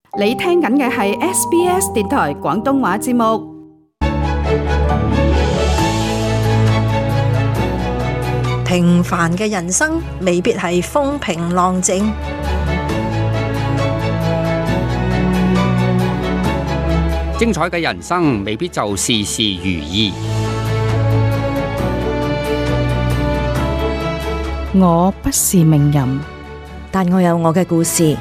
你聽緊嘅係 SBS 電台廣東話節目。 平凡嘅人生未必係風平浪靜， 精彩嘅人生未必就事事如意。 我不是名人， 但我有我嘅故事。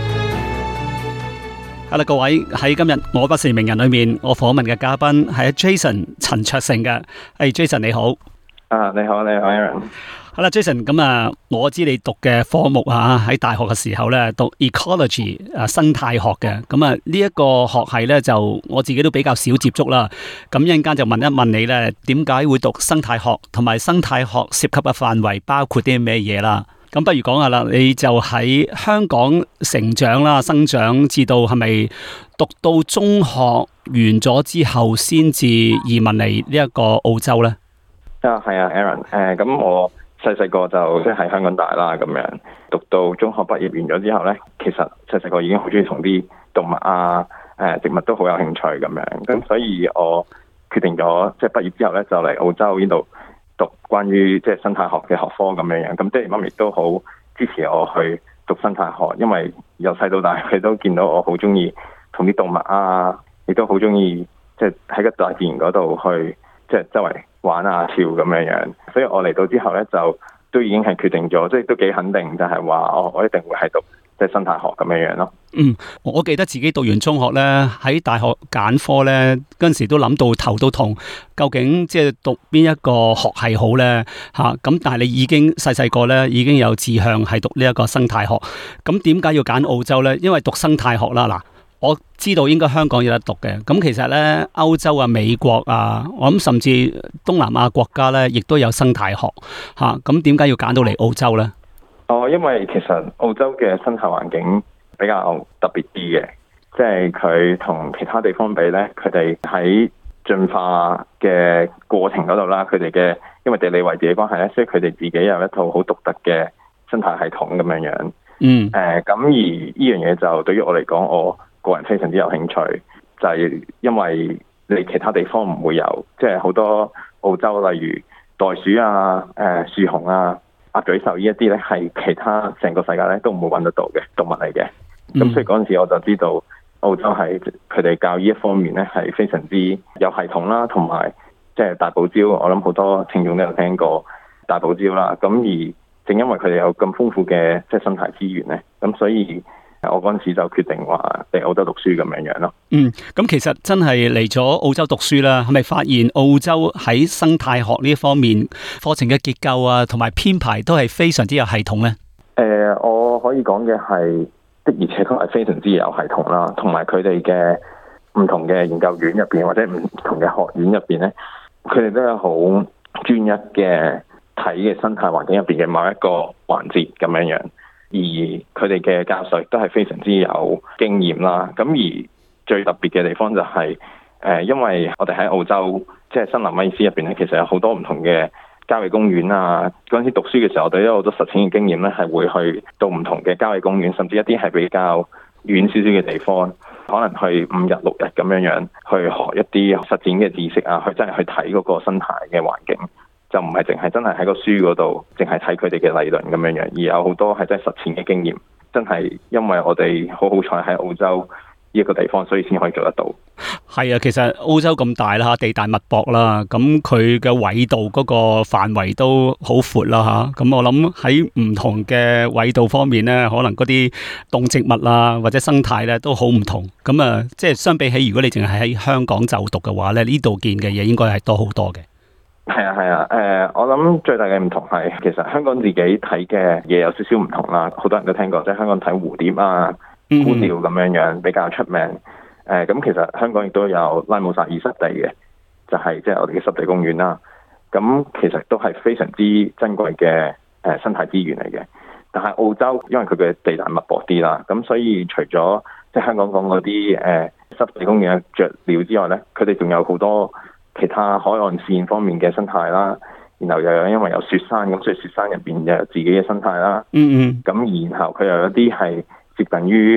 Hello， 各位，喺今日我不是名人裏面，我訪問嘅嘉賓係 Jason 陳焯成嘅。Jason 你好。 你好 Aaron。 好啦 Jason， 咁我知你讀嘅科目喺大學嘅時候咧讀 ecology 生態學嘅，咁呢一個學系咧就我自己都比較少接觸啦。咁一陣間就問一問你咧，點解會讀生態學，同埋生態學涉及嘅範圍包括啲咩嘢啦？咁不如講下啦，你就喺香港成長啦，生長至到係咪讀到中學完咗之後先至移民嚟呢一個澳洲咧？ 係啊 Aaron。咁我細個就即係香港大啦，咁樣讀到中學畢業完咗之後咧，其實細個已經好中意同啲動物植物都好有興趣咁樣，咁所以我決定咗即係畢業之後咧就嚟澳洲呢度讀關於即係生態學嘅學科咁樣。咁爹哋媽咪都好支持我去讀生態學，因為由細到大佢都見到我好中意同啲動物亦都好中意即係喺個大自然嗰度去即係周圍玩跳咁樣。所以我嚟到之後咧就都已經係決定咗，即係都幾肯定，就係話我一定會係讀即係生態學咁樣咯。 我記得自己讀完中學咧，喺大學揀科咧嗰陣時都諗到頭都痛，究竟即係讀邊一個學系好咧吓？咁但係你已經細個咧已經有志向係讀呢一個生態學，咁點解要揀澳洲咧？因為讀生態學啦，嗱，我知道應該香港有得讀嘅，咁其實咧歐洲美國我諗甚至東南亞國家咧，亦都有生態學吓。咁點解要揀到嚟澳洲咧？ 因為其實澳洲嘅生態環境比較特別啲嘅，即係佢同其他地方比咧，佢哋喺進化嘅過程嗰度啦，佢哋嘅因為地理位置嘅關係咧，所以佢哋自己有一套好獨特嘅生態系統咁樣。咁而呢樣嘢就對於我嚟講，我個人非常之有興趣，就係因為你其他地方唔會有，即係好多澳洲例如袋鼠樹熊鴨嘴獸呢一啲咧，係其他成個世界咧都唔會揾得到嘅動物嚟嘅。咁所以嗰陣時我就知道澳洲係佢哋教呢一方面咧係非常之有系統啦，同埋即係大堡礁，我諗好多聽眾都有聽過大堡礁啦。咁而正因為佢哋有咁豐富嘅即係生態資源咧，咁所以我嗰陣時就決定話嚟澳洲讀書咁樣咯。 咁其實真係嚟咗澳洲讀書啦，係咪發現澳洲喺生態學呢一方面課程嘅結構同埋編排都係非常之有系統咧？ 我可以講嘅係的而且確係非常之有系統啦，同埋佢哋嘅唔同嘅研究院入邊或者唔同嘅學院入邊咧，佢哋都有好專一嘅睇嘅生態環境入邊嘅某一個環節咁樣，而佢哋嘅教授都係非常之有經驗啦。咁而最特別嘅地方就係因為我哋喺澳洲即係森林威爾斯入邊咧，其實有好多唔同嘅郊野公園嗰陣時讀書嘅時候，我哋都有好多實踐嘅經驗咧，係會去到唔同嘅郊野公園，甚至一啲係比較遠少少嘅地方，可能去5日6日咁樣去學一啲實踐嘅知識去真係去睇嗰個生態嘅環境，就唔係淨係真係喺個書嗰度淨係睇佢哋嘅理論咁樣，而有好多係真係實踐嘅經驗，真係因為我哋好彩喺澳洲呢一個地方，所以先可以做得到。 係其實澳洲咁大啦，地大物博啦，咁佢嘅緯度嗰個範圍都好闊啦吓。咁我諗喺唔同嘅緯度方面咧，可能嗰啲動植物或者生態咧都好唔同。咁即係相比起如果你淨係喺香港就讀嘅話咧，呢度見嘅嘢應該係多好多嘅。 係啊，我諗最大嘅唔同係，其實香港自己睇嘅嘢有少少唔同啦。好多人都聽過，即係香港睇蝴蝶觀鳥咁樣比較出名。咁其實香港亦都有拉姆薩爾濕地嘅，就係即係我哋嘅濕地公園啦。咁其實都係非常之珍貴嘅生態資源嚟嘅。但係澳洲因為佢嘅地大物博啲啦，咁所以除咗即係香港講嗰啲濕地公園嘅雀鳥之外咧，佢哋仲有好多其他海岸線方面嘅生態啦。然後又有因為有雪山，咁所以雪山入邊又有自己嘅生態啦。咁然後佢又有啲係接近於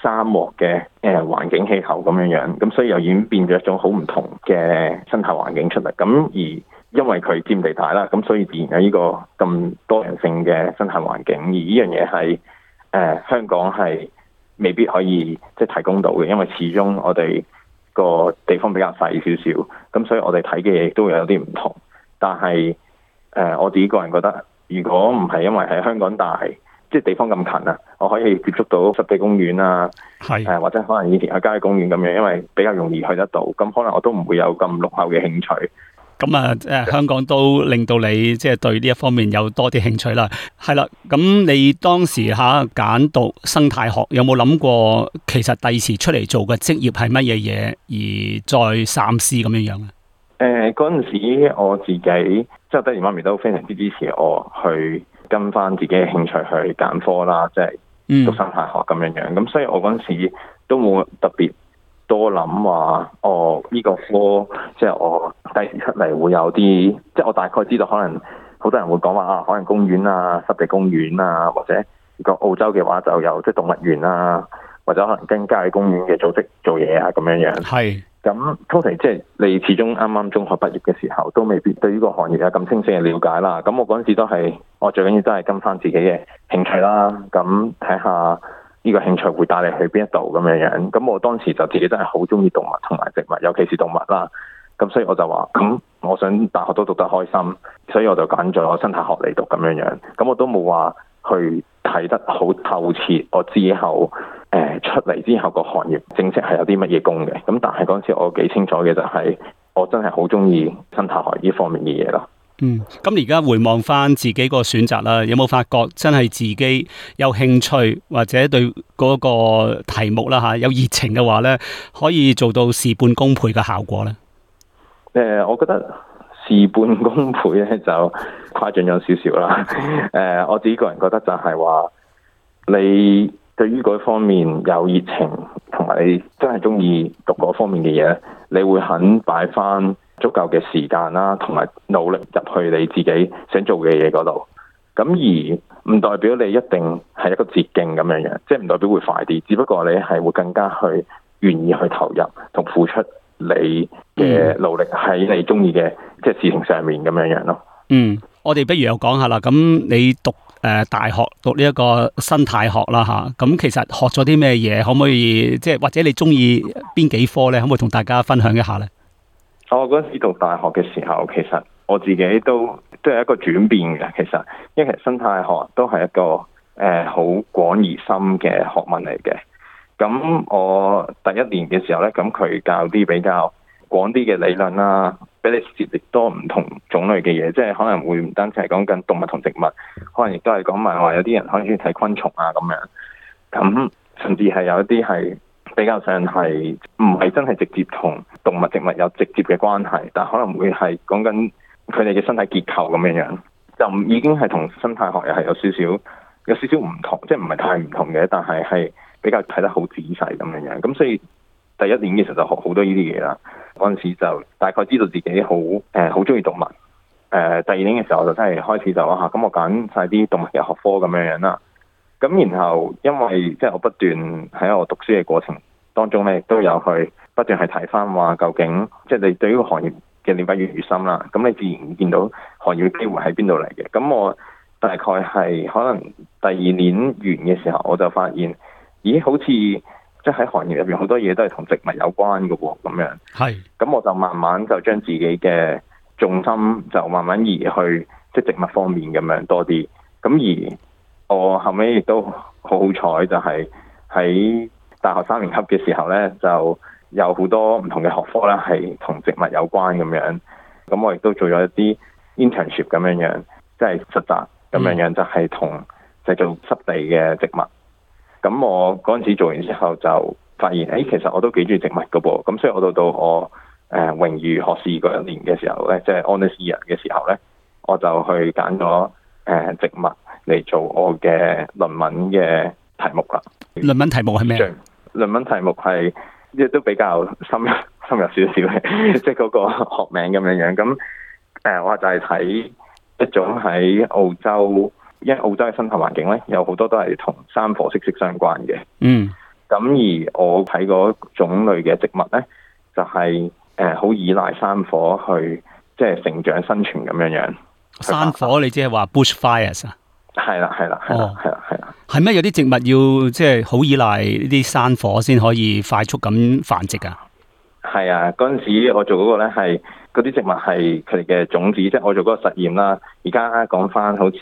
沙漠嘅環境氣候咁樣，咁所以又演變咗一種好唔同嘅生態環境出嚟。咁而因為佢佔地大啦，咁所以自然有呢個咁多樣性嘅生態環境。而呢樣嘢係香港係未必可以即係提供到嘅，因為始終我哋個地方比較細少少，咁所以我哋睇嘅嘢都會有啲唔同。但係我自己個人覺得，如果唔係因為喺香港大，即係地方咁近啊，我可以接觸到濕地公園啊，或者可能以前去郊野公園咁樣，因為比較容易去得到，咁可能我都唔會有咁濃厚嘅興趣。 咁啊，香港都令到你即係對呢一方面有多啲興趣啦。係啦，咁你當時揀讀生態學，有冇諗過其實第時出嚟做嘅職業係乜嘢嘢，而再三思咁樣樣啊？ 嗰陣時我自己即係爹哋媽咪都非常之支持我去跟翻自己嘅興趣去揀科啦，即係讀生態學咁樣樣。咁所以我嗰陣時都冇特別多諗話，呢個科即係我第時出嚟會有啲，即係我大概知道可能好多人會講話海洋公園啊、濕地公園啊，或者如果澳洲嘅話就有即係動物園啊，或者可能跟郊野公園嘅組織做嘢啊咁樣樣。 係。 咁通常即係你始終啱啱中學畢業嘅時候，都未必對呢個行業有咁清晰嘅了解啦。咁我嗰陣時都係，我最緊要都係跟翻自己嘅興趣啦。咁睇下呢個興趣會帶你去邊一度咁樣樣。咁我當時就自己真係好中意動物同埋植物，尤其是動物啦。咁所以我就話，咁我想大學都讀得開心，所以我就揀咗生態學嚟讀咁樣樣。咁我都冇話去睇得好透徹，我之後出嚟之後個行業正式係有啲乜嘢工嘅。咁但係嗰陣時我幾清楚嘅就係，我真係好中意生態學呢方面嘅嘢咯。 咁而家回望翻自己個選擇啦，有冇發覺真係自己有興趣或者對嗰個題目啦有熱情嘅話咧，可以做到事半功倍嘅效果咧？ 我覺得事半功倍咧就誇張咗少少啦。我自己個人覺得就係話，你對於嗰方面有熱情，同埋你真係中意讀嗰方面嘅嘢，你會肯擺翻足夠嘅時間啦，同埋努力入去你自己想做嘅嘢嗰度。咁而唔代表你一定係一個捷徑咁樣樣，即係唔代表會快啲，只不過你係會更加去願意去投入同付出你嘅努力喺你中意嘅即係事情上面咁樣樣咯。 我哋不如又講下啦。咁你讀大學讀呢一個生態學啦吓，咁其實學咗啲咩嘢？可唔可以即係或者你中意邊幾科咧？可唔可以同大家分享一下咧？ 我嗰陣時讀大學嘅時候，其實我自己都係一個轉變嘅。其實因為其實生態學都係一個好廣而深嘅學問嚟嘅。咁我第一年嘅時候咧，咁佢教啲比較廣啲嘅理論啦，俾你涉獵多唔同種類嘅嘢，即係可能會唔單止係講緊動物同植物，可能亦都係講埋話有啲人可能中意睇昆蟲啊咁樣。咁甚至係有一啲係比較上係唔係真係直接同動物植物有直接嘅關係，但可能會係講緊佢哋嘅身體結構咁樣樣，就已經係同生態學又係有少少唔同，即係唔係太唔同嘅，但係比較睇得好仔細咁樣樣。咁所以第一年嘅時候就學好多呢啲嘢啦。嗰陣時就大概知道自己好中意動物。第二年嘅時候我就真係開始就咁我揀晒啲動物嘅學科咁樣樣啦。咁然後因為即係我不斷喺我讀書嘅過程當中咧，亦都有去不斷去睇翻話究竟即係你對呢個行業嘅了解越深啦，咁你自然見到行業嘅機會喺邊度嚟嘅。咁我大概係可能第二年完嘅時候，我就發現，咦，好似即係喺行業入邊好多嘢都係同植物有關嘅喎，咁樣。係。咁我就慢慢就將自己嘅重心就慢慢移去即係植物方面咁樣多啲。咁而我後尾亦都好彩，就係喺大學3年級嘅時候咧，就有好多唔同嘅學科咧係同植物有關咁樣。咁我亦都做咗一啲 internship 咁樣樣，即係實習咁樣樣，就係同製造濕地嘅植物。咁我嗰陣時做完之後就發現，其實我都幾中意植物噶噃。咁所以我到我榮譽學士嗰一年嘅時候咧，即係 honours year 嘅時候咧，我就去揀咗植物嚟做我嘅論文嘅題目啦。 論文題目係咩？ 論文題目係亦都比較深入少少嘅，即係嗰個學名咁樣樣。咁我就係睇一種喺澳洲，因為澳洲嘅生態環境咧有好多都係同山火息息相關嘅。咁咁而我睇嗰種類嘅植物咧，就係好依賴山火去即係成長生存咁樣樣。 山火你即係話 bushfires 啊？ 係啦。 係咩？有啲植物要即係好依賴呢啲山火先可以快速咁繁殖啊？ 係啊，嗰陣時我做嗰個咧係嗰啲植物係佢哋嘅種子，即係我做嗰個實驗啦。而家講翻好似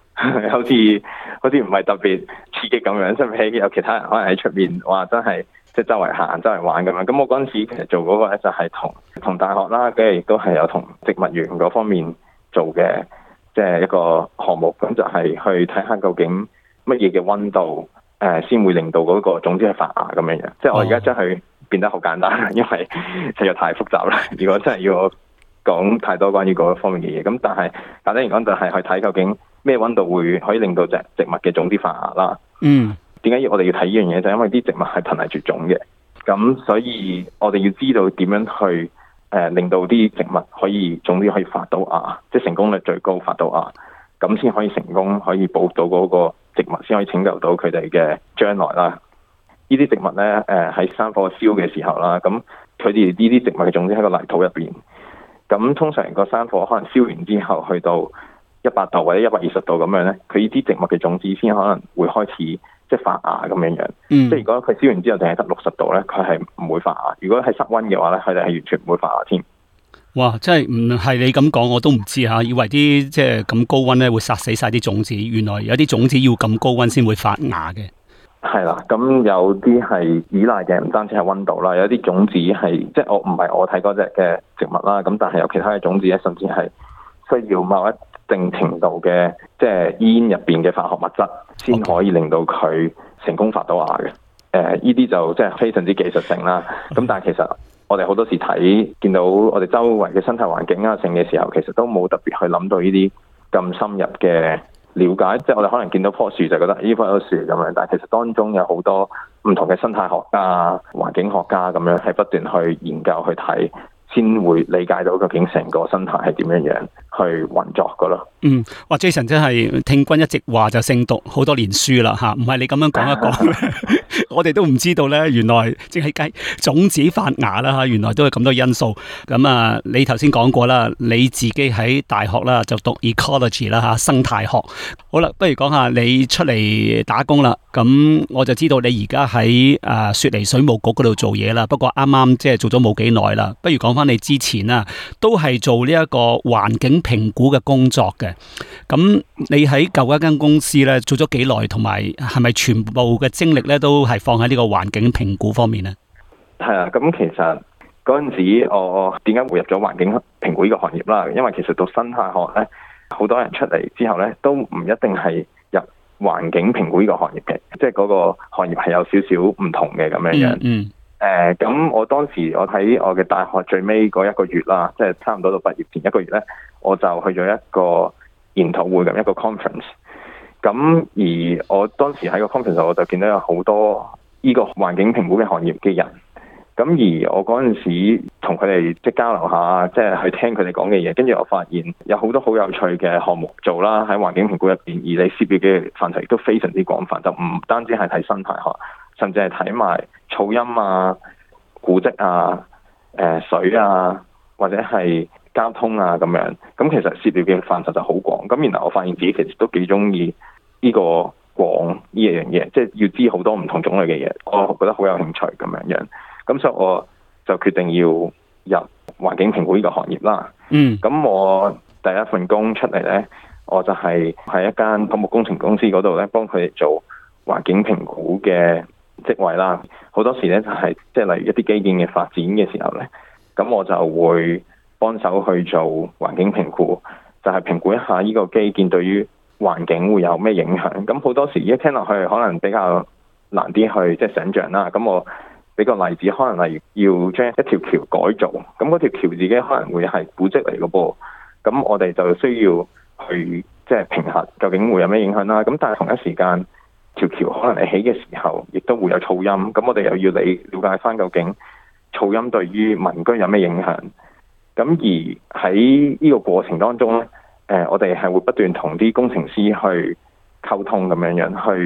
唔係特別刺激咁樣，相比起有其他人可能喺出面話真係即係周圍行、周圍玩咁樣。咁我嗰陣時其實做嗰個咧就係同大學啦，跟住亦都係有同植物園嗰方面做嘅，即係一個項目。咁就係去睇下究竟乜嘢嘅溫度先會令到嗰個種子去發芽咁樣樣。即係我而家將佢變得好簡單，因為實在太複雜啦。如果真係要我講太多關於嗰方面嘅嘢，咁但係簡單嚟講就係去睇究竟咩溫度會可以令到植物嘅種子發芽啦。點解我哋要睇呢樣嘢？就因為啲植物係瀕危絕種嘅，咁所以我哋要知道點樣去令到啲植物可以種子可以發到芽，即係成功率最高發到芽，咁先可以成功可以保到嗰個植物，先可以拯救到佢哋嘅將來啦。呢啲植物咧喺山火燒嘅時候啦，咁佢哋呢啲植物嘅種子喺個泥土入邊。咁通常個山火可能燒完之後去到100度或者120度咁樣咧，佢呢啲植物嘅種子先可能會開始即係發芽咁樣樣。即係如果佢燒完之後淨係得60度咧，佢係唔會發芽。如果係室溫嘅話咧，佢哋係完全唔會發芽添。 哇！真係唔係你咁講我都唔知嚇，以為啲即係咁高溫咧會殺死晒啲種子，原來有啲種子要咁高溫先會發芽嘅。 係啦，咁有啲係依賴嘅，唔單止係溫度啦，有啲種子係即係我唔係我睇嗰隻嘅植物啦，咁但係有其他嘅種子咧，甚至係需要某一定程度嘅即係煙入邊嘅化學物質，先可以令到佢成功發到芽嘅。呢啲就即係非常之技術性啦。咁但係其實我哋好多時見到我哋周圍嘅生態環境啊，性嘅時候，其實都冇特別去諗到呢啲咁深入嘅了解。即係我哋可能見到棵樹就覺得呢棵樹咁樣，但係其實當中有好多唔同嘅生態學家、環境學家咁樣係不斷去研究去睇，先會理解到究竟成個生態係點樣樣去運作噶咯。 哇 Jason 真係聽君一席話就勝讀好多年書啦吓，唔係你咁樣講一講我哋都唔知道咧，原來淨係計種子發芽啦吓，原來都係咁多因素。咁啊，你頭先講過啦，你自己喺大學啦就讀 ecology 啦吓，生態學。好啦，不如講下你出嚟打工啦。咁我就知道你而家喺雪梨水務局嗰度做嘢啦。不過啱啱即係做咗冇幾耐啦。不如講翻你之前啊，都係做呢一個環境評估嘅工作嘅。咁你喺舊一間公司咧做咗幾耐，同埋係咪全部嘅精力咧都係放喺呢個環境評估方面咧？ 係啊，咁其實嗰陣時我點解會入咗環境評估呢個行業啦？因為其實讀生態學咧，好多人出嚟之後咧都唔一定係入環境評估呢個行業嘅，即係嗰個行業係有少少唔同嘅咁樣樣。咁我當時我喺我嘅大學最尾嗰1個月啦，即係差唔多到畢業前1個月咧，我就去咗一個研討會咁一個 conference。咁而我當時喺個 conference 我就見到有好多呢個環境評估嘅行業嘅人。咁而我嗰陣時同佢哋即係交流下，即係去聽佢哋講嘅嘢，跟住我發現有好多好有趣嘅項目做啦，喺環境評估入邊，而你涉獵嘅範疇亦都非常之廣泛，就唔單止係睇生態學，甚至係睇埋噪音啊、古蹟啊、水啊，或者係交通啊咁樣。咁其實涉獵嘅範疇就好廣。咁然後我發現自己其實都幾中意呢個廣呢樣嘢，即係要知好多唔同種類嘅嘢，我覺得好有興趣咁樣樣。咁所以我就決定要入環境評估呢個行業啦。咁我第一份工出嚟呢，我就係喺一間土木工程公司嗰度呢，幫佢哋做環境評估嘅職位啦。好多時呢，就係即係例如一啲基建嘅發展嘅時候呢，咁我就會幫手去做環境評估，就係評估一下呢個基建對於環境會有咩影響。咁好多時一聽落去可能比較難啲去即係想像啦。咁我俾個例子，可能例如要將一條橋改造，咁嗰條橋自己可能會係古蹟嚟嘅噃，咁我哋就需要去即係評核究竟會有咩影響啦。咁但係同一時間，條橋可能你起嘅時候，亦都會有噪音，咁我哋又要了解翻究竟噪音對於民居有咩影響。咁而喺呢個過程當中咧，我哋係會不斷同啲工程師去溝通咁樣樣，去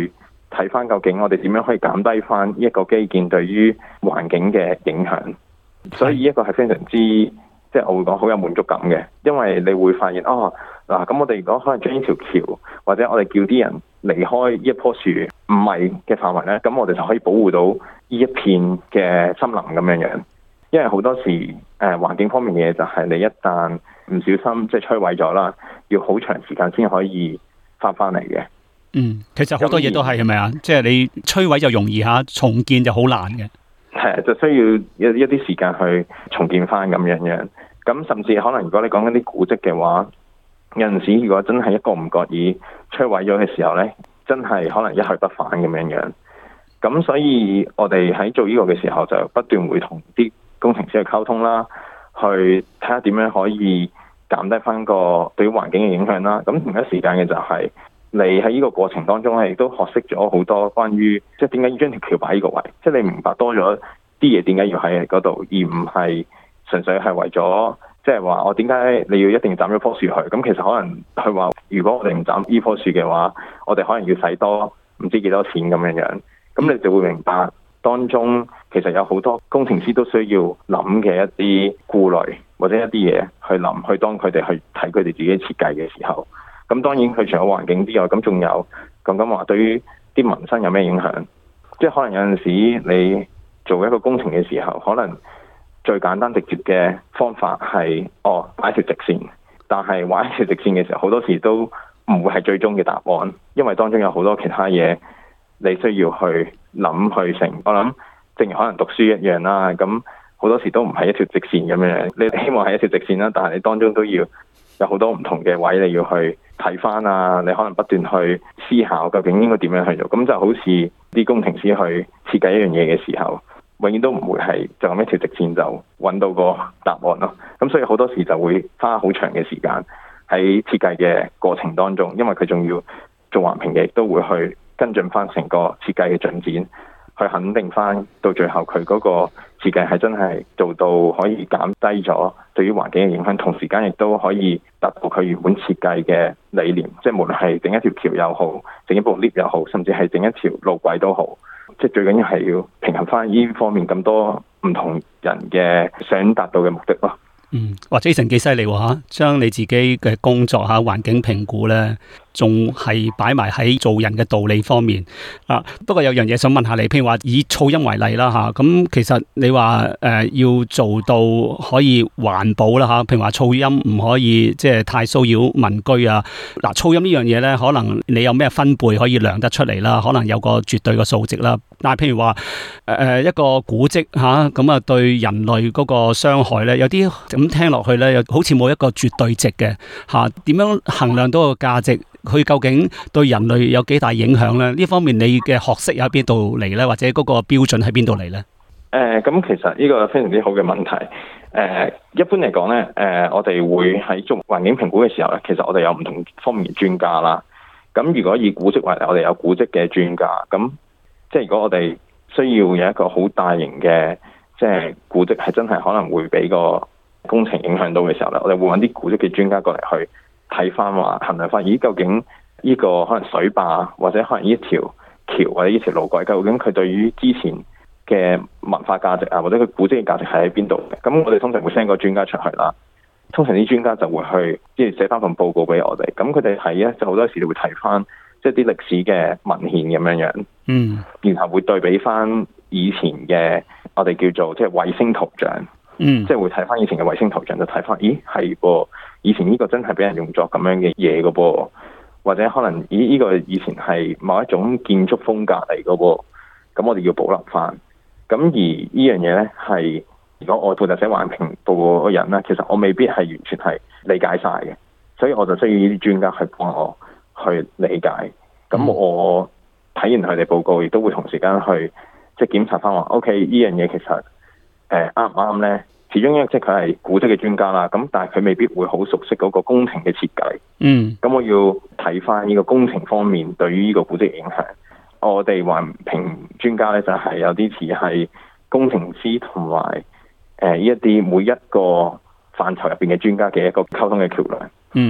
睇翻究竟我哋點樣可以減低翻一個基建對於環境嘅影響。所以呢一個係非常之即係我會講好有滿足感嘅，因為你會發現咁我哋如果可能將呢條橋或者我哋叫啲人離開呢一棵樹5米嘅範圍呢，咁我哋就可以保護到呢一片嘅森林咁樣。因為好多時環境方面嘅嘢就係你一旦唔小心即係摧毀咗啦，要好長時間先可以翻翻嚟嘅。 其實好多嘢都係咪啊？即係你摧毀就容易嚇，重建就好難嘅。 係，就需要一啲時間去重建翻咁樣。咁甚至可能如果你講緊啲古蹟嘅話，有陣時如果真係一個唔覺意摧毀咗嘅時候呢，真係可能一去不返咁樣。咁所以我哋喺做呢個嘅時候，就不斷會同啲工程師去溝通啦，去睇下點樣可以減低翻個對於環境嘅影響啦。咁同一時間嘅就係你喺呢個過程當中咧，亦都學識咗好多關於即係點解要將條橋擺呢個位，即係你明白多咗啲嘢點解要喺嗰度，而唔係純粹係為咗即係話我點解你要一定要斬咗棵樹去。咁其實可能佢話如果我哋唔斬呢棵樹嘅話，我哋可能要使多唔知幾多錢咁樣。咁你就會明白當中其實有好多工程師都需要諗嘅一啲顧慮或者一啲嘢去諗，去當佢哋去睇佢哋自己設計嘅時候。咁當然佢除咗環境之外，咁仲有講緊話對於啲民生有咩影響？即係可能有陣時你做一個工程嘅時候，可能最簡單直接嘅方法係畫一條直線，但係畫一條直線嘅時候，好多時都唔會係最終嘅答案，因為當中有好多其他嘢。你需要去諗去成，我諗正如可能讀書一樣啦，咁好多時都唔係一條直線咁樣。你希望係一條直線啦，但係你當中都要有好多唔同嘅位，你要去睇翻啊，你可能不斷去思考究竟應該點樣去做。咁就好似啲工程師去設計一樣嘢嘅時候，永遠都唔會係就咁一條直線就揾到個答案咯。咁所以好多時就會花好長嘅時間喺設計嘅過程當中，因為佢仲要做環評嘅，亦都會去跟進翻成個設計嘅進展，去肯定翻到最後佢嗰個設計係真係做到可以減低咗對於環境嘅影響，同時間亦都可以達到佢原本設計嘅理念，即係無論係整一條橋又好，整一部 lift 又好，甚至係整一條路軌都好，即係最緊要係要平衡翻呢方面咁多唔同人嘅想達到嘅目的咯。 哇，Jason幾犀利喎，將你自己嘅工作環境評估咧，仲係擺埋喺做人嘅道理方面啊。不過有樣嘢想問下你，譬如話以噪音為例啦嚇，咁其實你話要做到可以環保啦嚇，譬如話噪音唔可以即係太騷擾民居啊。嗱，噪音呢樣嘢咧，可能你有咩分貝可以量得出嚟啦？可能有個絕對嘅數值啦。但係譬如話一個古蹟嚇，咁啊對人類嗰個傷害咧，有啲咁聽落去咧，又好似冇一個絕對值嘅嚇。點樣衡量到個價值？佢究竟對人類有幾大影響咧？呢方面你嘅學識喺邊度嚟咧？或者嗰個標準喺邊度嚟咧？ 咁其實呢個非常之好嘅問題。一般嚟講咧，我哋會喺做環境評估嘅時候咧，其實我哋有唔同方面嘅專家啦。咁如果以古蹟為例，我哋有古蹟嘅專家。咁即係如果我哋需要有一個好大型嘅即係古蹟，係真係可能會俾個工程影響到嘅時候咧，我哋會揾啲古蹟嘅專家過嚟去睇翻話衡量翻，咦究竟呢個可能水壩或者可能呢條橋或者呢條路軌，究竟佢對於之前嘅文化價值啊，或者佢古蹟嘅價值係喺邊度嘅？咁我哋通常會 send 個專家出去啦。通常啲專家就會去即係寫翻份報告俾我哋。咁佢哋睇咧就好多時會睇翻即係啲歷史嘅文獻咁樣。然後會對比翻以前嘅我哋叫做即係衛星圖像。即係會睇翻以前嘅衛星圖像，就睇翻，咦係噃，以前呢個真係俾人用作咁樣嘅嘢嘅噃，或者可能呢個以前係某一種建築風格嚟嘅噃，咁我哋要保留翻。咁而呢樣嘢咧係，如果我負責寫環評報告嘅人咧，其實我未必係完全係理解晒嘅，所以我就需要呢啲專家去幫我去理解。咁我睇完佢哋報告，亦都會同時間去即係檢查翻話 ，OK 呢樣嘢其實啱唔啱咧？始終因為即係佢係古蹟嘅專家啦，咁但係佢未必會好熟悉嗰個工程嘅設計。咁我要睇翻呢個工程方面對於呢個古蹟影響。我哋環評專家咧就係有啲似係工程師同埋呢一啲每一個範疇入邊嘅專家嘅一個溝通嘅橋樑。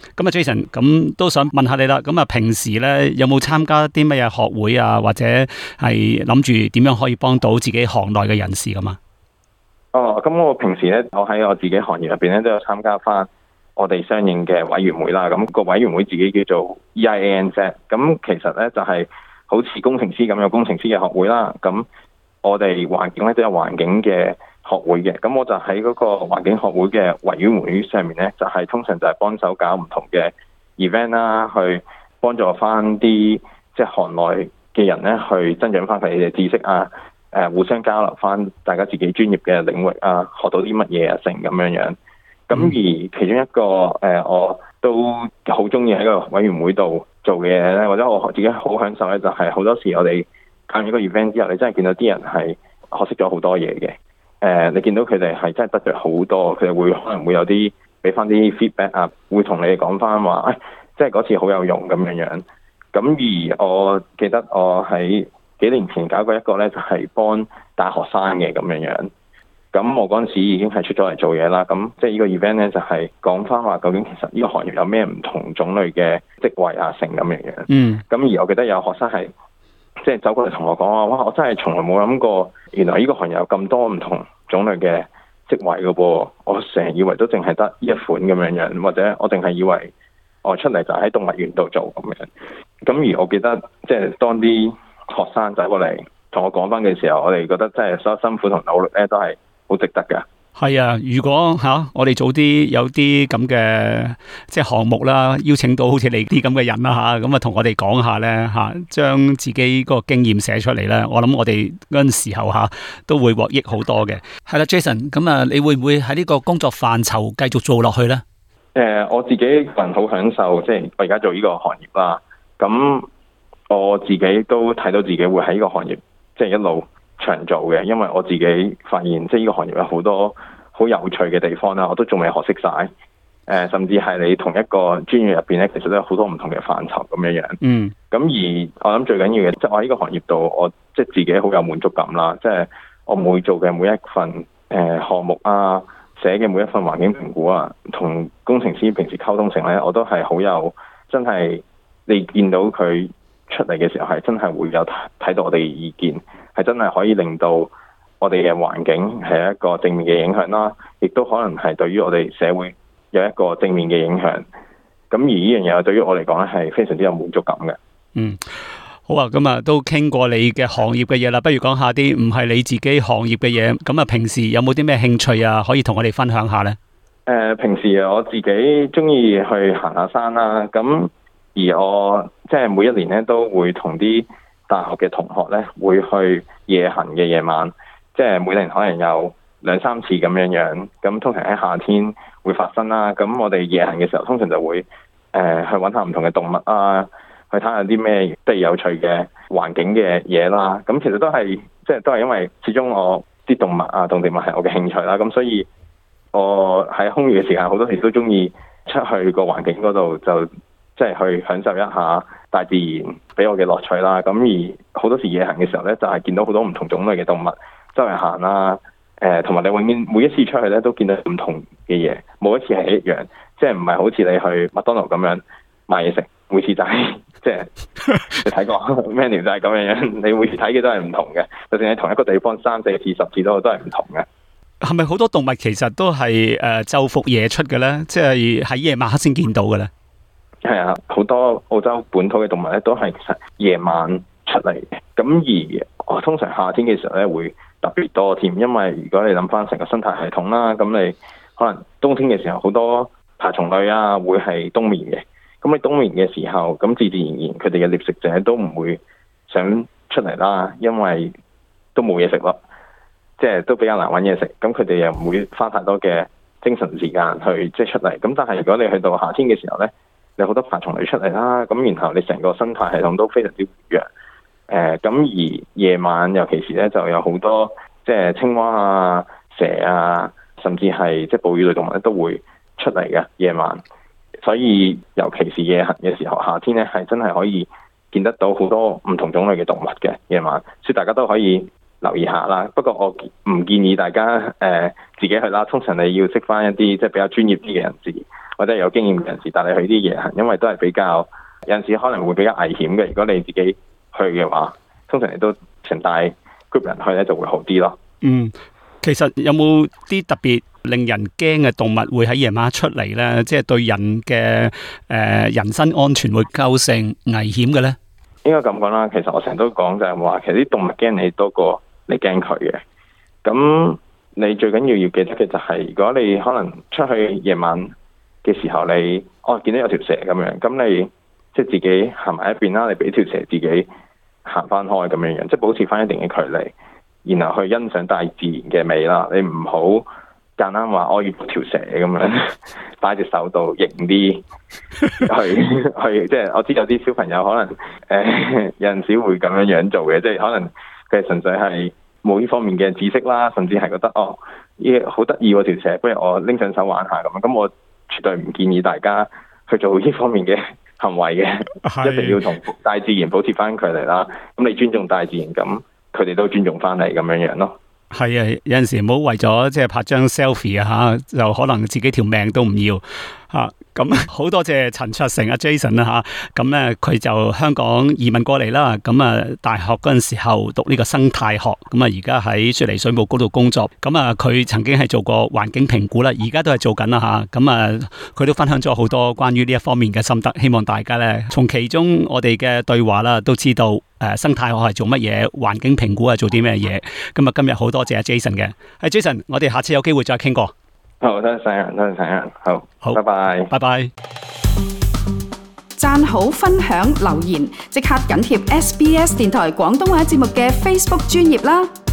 咁啊，Jason，咁都想問下你啦。咁啊，平時咧有冇參加啲乜嘢學會啊，或者係諗住點樣可以幫到自己行內嘅人士咁啊？ 哦，咁我平時咧，我喺我自己行業入邊咧都有參加翻我哋相應嘅委員會啦。咁個委員會自己叫做 EIANZ。咁其實咧就係好似工程師咁有工程師嘅學會啦。咁我哋環境咧都有環境嘅學會嘅。咁我就喺嗰個環境學會嘅委員會上面咧，就係通常就係幫手搞唔同嘅 event 啦，去幫助翻啲即係行內嘅人咧，去增長翻佢哋嘅知識啊。互相交流翻大家自己專業嘅領域啊，學到啲乜嘢啊，成咁樣樣。咁而其中一個我都好中意喺個委員會度做嘅嘢咧，或者我自己好享受咧，就係好多時我哋搞完一個 event 之後，你真係見到啲人係學識咗好多嘢嘅。你見到佢哋係真係得着好多，佢哋會可能會有啲俾翻啲 feedback 啊，會同你哋講翻話，即係嗰次好有用咁樣樣。咁而我記得我喺幾年前搞過一個咧，就係幫大學生嘅咁樣樣。咁我嗰陣時已經係出咗嚟做嘢啦。咁即係呢個 event 咧，就係講翻話究竟其實呢個行業有咩唔同種類嘅職位啊，成咁樣樣。咁而我記得有學生係即係走過嚟同我講話，哇！我真係從來冇諗過，原來呢個行業有咁多唔同種類嘅職位㗎噃。我成日以為都淨係得呢一款咁樣樣，或者我淨係以為我出嚟就喺動物園度做咁樣。咁而我記得即係當啲學生走過嚟同我講翻嘅時候，我哋覺得真係所有辛苦同努力咧，都係好值得噶。係啊，如果我哋早啲有啲咁嘅即係項目啦，邀請到好似你啲咁嘅人啦咁啊同我哋講下咧將自己嗰個經驗寫出嚟咧，我諗我哋嗰陣時候都會獲益好多嘅。係啦，Jason，咁啊，你會唔會喺呢個工作範疇繼續做落去咧？ 我自己個人好享受，即係我而家做呢個行業啦。咁我自己都睇到自己會喺呢個行業即係一路長做嘅，因為我自己發現即係呢個行業有好多好有趣嘅地方啦，我都仲未學識晒。甚至係你同一個專業入邊咧，其實都有好多唔同嘅範疇咁樣樣。咁而我諗最緊要嘅，即係我喺呢個行業度，我即係自己好有滿足感啦。即係我每做嘅每一份項目啊，寫嘅每一份環境評估啊，同工程師平時溝通成咧，我都係好有真係你見到佢出嚟嘅時候係真係會有睇到我哋嘅意見，係真係可以令到我哋嘅環境係一個正面嘅影響啦，亦都可能係對於我哋社會有一個正面嘅影響。咁而呢樣嘢對於我嚟講咧係非常之有滿足感嘅。 好啊，咁啊都傾過你嘅行業嘅嘢啦，不如講下啲唔係你自己行業嘅嘢。咁啊，平時有冇啲咩興趣啊，可以同我哋分享下呢？ 平時我自己中意去行下山啦，咁而我即係每一年咧都會同啲大學嘅同學咧會去夜行嘅夜晚，即係每年可能有2-3次咁樣樣。咁通常喺夏天會發生啦。咁我哋夜行嘅時候，通常就會去揾下唔同嘅動物啊，去睇下啲咩即係有趣嘅環境嘅嘢啦。咁其實都係即係都係因為始終我啲動物啊、動植物係我嘅興趣啦。咁所以我喺空餘嘅時間好多時都中意出去個環境嗰度，就即係去享受一下大自然俾我嘅樂趣啦。咁而好多時夜行嘅時候咧，就係見到好多唔同種類嘅動物周圍行啦。同埋你永遠每一次出去咧都見到唔同嘅嘢，冇一次係一樣，即係唔係好似你去麥當勞咁樣買嘢食，每次就係即係你睇過 menu 就係咁樣樣，你每次睇嘅都係唔同嘅，就算喺同一個地方3、4次、10次都係唔同嘅。 係咪好多動物其實都係晝伏夜出嘅咧？即係喺夜晚黑先見到嘅咧？ 係啊，好多澳洲本土嘅動物咧都係其實夜晚出嚟嘅。咁而我通常夏天嘅時候咧會特別多添，因為如果你諗翻成個生態系統啦，咁你可能冬天嘅時候好多爬蟲類啊會係冬眠嘅。咁你冬眠嘅時候，咁自然佢哋嘅獵食者都唔會想出嚟啦，因為都冇嘢食咯，即係都比較難揾嘢食。咁佢哋又唔會花太多嘅精神時間去即係出嚟。咁但係如果你去到夏天嘅時候咧，你好多爬蟲類出嚟啦，咁然後你成個生態系統都非常之活躍。咁而夜晚尤其是咧就有好多即係青蛙啊、蛇啊，甚至係即係哺乳類動物咧都會出嚟嘅夜晚。所以尤其是夜行嘅時候，夏天咧係真係可以見得到好多唔同種類嘅動物嘅夜晚，所以大家都可以留意下啦。不過我唔建議大家自己去啦，通常你要識翻一啲即係比較專業啲嘅人士或者有經驗嘅人士帶你去啲夜行，因為都係比較有陣時可能會比較危險嘅。如果你自己去嘅話，通常你都成大 group 人去咧就會好啲咯。 其實有冇啲特別令人驚嘅動物會喺夜晚出嚟咧？即係對人嘅人身安全會構成危險嘅咧？ 應該咁講啦，其實我成日都講就係話，其實啲動物驚你多過你驚佢嘅。咁你最緊要記得嘅就係，如果你可能出去夜晚嘅時候，你見到有條蛇咁樣，咁你即係自己行埋一邊啦，你俾條蛇自己行翻開咁樣樣，即係保持翻一定嘅距離。然後去欣賞大自然嘅美啦，你唔好簡單話我要條蛇咁樣擺隻手度型啲去，即係我知有啲小朋友可能有陣時會咁樣做嘅，即係可能佢係純粹係冇呢方面嘅知識啦，甚至係覺得好得意喎條蛇，不如我拎上手玩下咁。咁我絕對唔建議大家去做呢方面嘅行為嘅，一定要同大自然保持翻距離啦。咁你尊重大自然咁。佢哋都尊重翻嚟咁樣樣咯。 係啊，有陣時唔好為咗即係拍張 selfie 啊嚇，就可能自己條命都唔要嚇。咁好多謝陳焯成阿 Jason 啦嚇。咁咧佢就香港移民過嚟啦。咁啊大學嗰陣時候讀呢個生態學。咁啊而家喺雪梨水務局度工作。咁啊佢曾經係做過環境評估啦，而家都係做緊啦嚇。咁啊佢都分享咗好多關於呢一方面嘅心得，希望大家咧從其中我哋嘅對話啦都知道。生態學係做乜嘢？環境評估係做啲咩嘢？咁啊，今日好多謝阿 Jason 嘅。Jason，我哋下次有機會再傾過。 好，多謝晒，好，拜拜， 拜拜。 讚好、分享、留言，即刻緊貼SBS 電台廣東話節目嘅 Facebook 專頁啦！